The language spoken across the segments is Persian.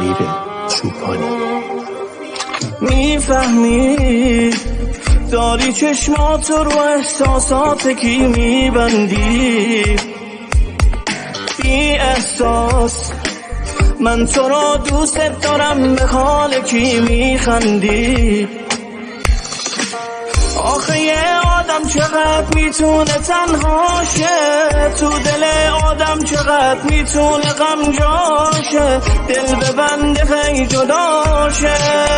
امیر چوپانی. میفهمی داری چشمات رو احساسات کی میبندی، بی احساس من تو رو دوست دارم، به حال کی میخندی. آخه یه آدم چقدر میتونه تنها شه، تو دل آدم چقدر میتونه غم جاشه، دل ببنده خیلی جدا شه.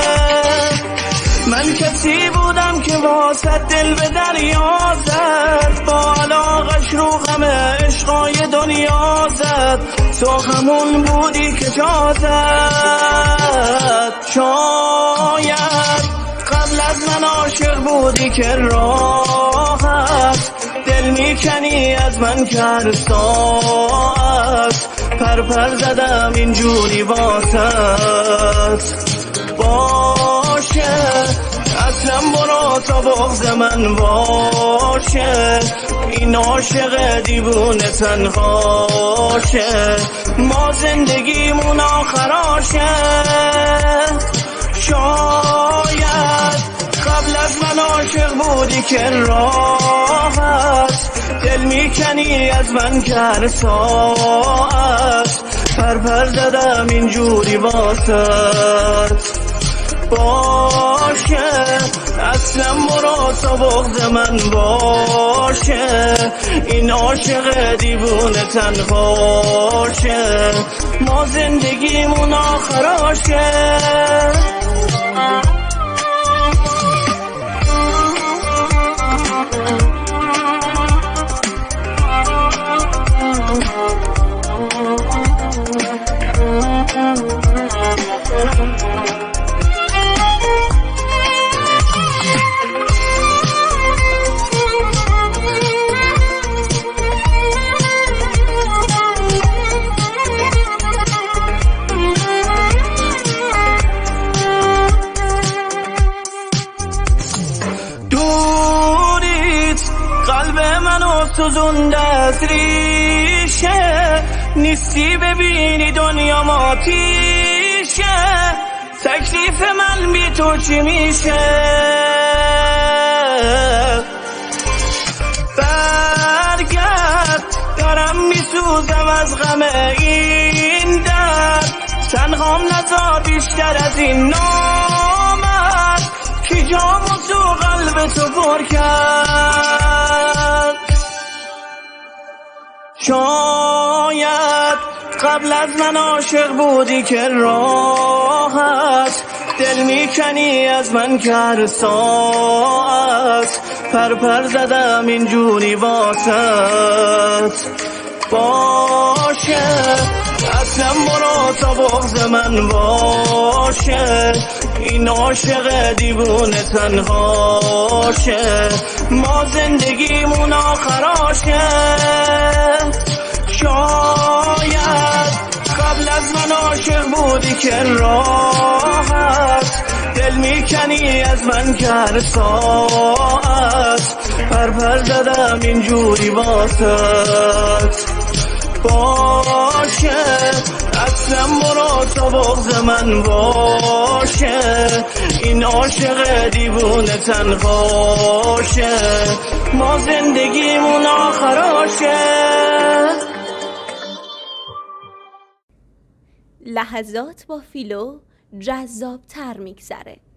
من کسی بودم که واسه دل به دریا زد، با علاقش رو غم عشقای دنیا زد، تو همون بودی که جا زد. شاید قبل از من عاشق بودی که راحت دل میکنی از من که هر ساعت پر زدم اینجوری واسط. باشه اصلا برو تا بغض من باشه، این عاشق دیوونه تنهاشه، ما زندگیمون آخراشه. شاید قبل از من عاشق بودی که راحت دل میکنی از من که هر ساعت پر زدم اینجوری واسط. باشه اصلا برو تا بغض من باشه، این عاشق دیوونه تنهاشه، ما زندگیمون آخراشه. قلب منو سوزونده از ریشه، نیستی ببینی دنیا ماتیشه، تکلیف من بی تو چی میشه. برگرد دارم میسوزم از غم این درد، تنهام نذار بیشتر از این نامرد، کی جامو تو قلب تو پر کرد. شاید قبل از من عاشق بودی که راحت دل میکنی از من که هر ساعت پر زدم اینجوری واسط. باشه اصلا برو تا بغض من باشه، این عاشق دیوونه تنهاشه، ما زندگیمون آخراشه. شاید قبل از من عاشق بودی که راحت دل میکنی از من که هر ساعت پر زدم اینجوری واسط. باشه اصلا برو تا بغض من باشه، این عاشق دیوونه تنهاشه، ما زندگیمون آخراشه. لحظات با فیلو جذاب تر میگذره.